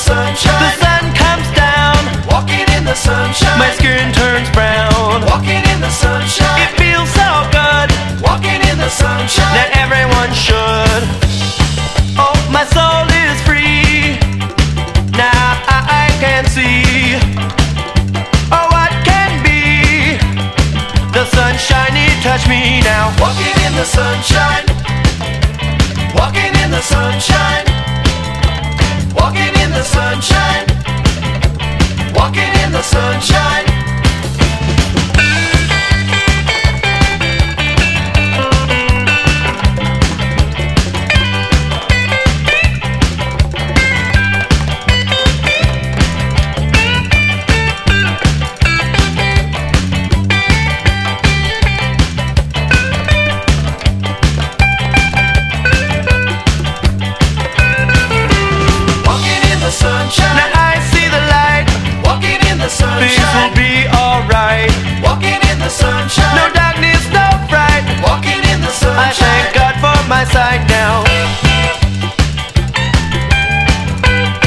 sunshine. The sun comes down, Walking in the sunshine. my skin turns brown. Walking in the sunshine. It feels so good Walking in the sunshine. that everyone should. Oh, my soul is free. Now I can see. Oh, what can be? The sunshine, it touched me now. Walking in the sunshine. Walking in the sunshine. Walking in the sunshine. Walking in the sunshine.